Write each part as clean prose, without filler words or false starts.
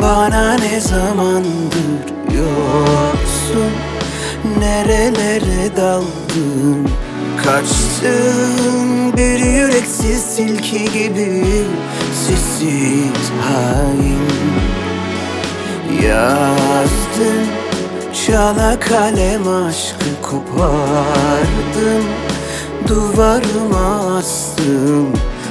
Bana ne zamandır yoksun, nerelere daldın, kaçtın bir yüreksiz tilki gibi, sessiz hain. Yazdım çala kalem aşkı kopardım, duvarıma astım.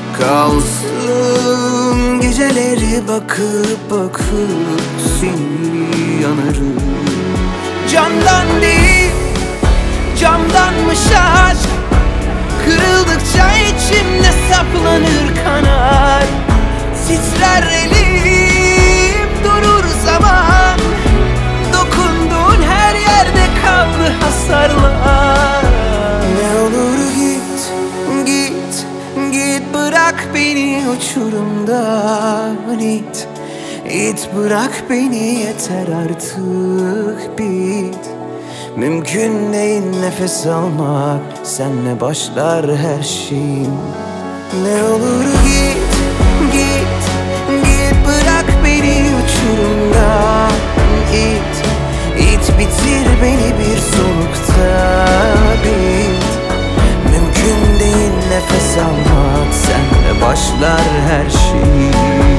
Kalsın geceleri bakıp bakıp seni yanarım. Camdan değil camdanmış aşk, kırıldıkça içimde saplanır kanar. Titrer elim, durur zaman, dokunduğun her yerde kaldı hasarlar. Ne olur git, git, git, bırak beni uçurumdan it. İt bırak beni, yeter artık bit. Mümkün değil nefes almak, senle başlar her şeyim. Ne olur git, git, git, bırak beni uçurumdan it. İt bitir beni bir solukta bit. Mümkün değil nefes almak, senle başlar her şeyim.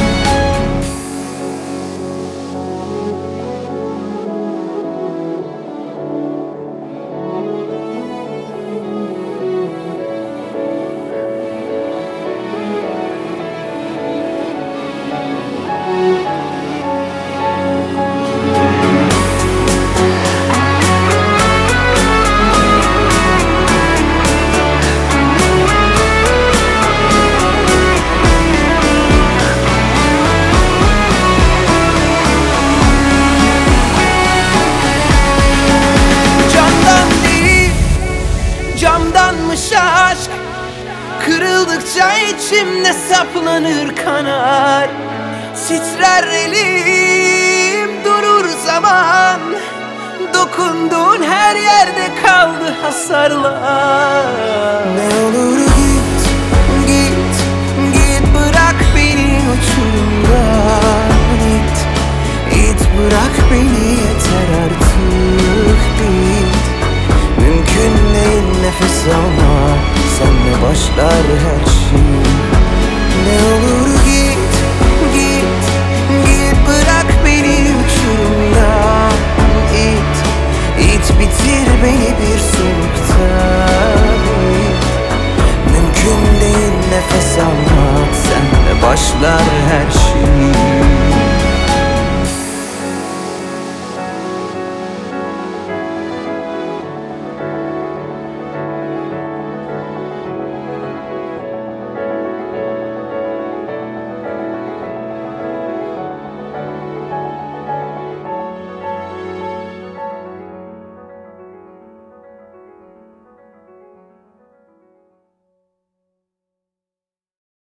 Camdanmış aşk, kırıldıkça içimde saplanır kanar. Titrer elim, durur zaman, dokunduğun her yerde kaldı hasarlar. Ne olur git, git, git, bırak beni uçurumdan it. İt bırak beni, yeter artık bit. Mümkün değil nefes almak, senle başlar her şey. Ne olur git, git, git, bırak beni uçurumdan it. İt bitir beni bir solukta bit. Mümkün değil nefes almak, senle başlar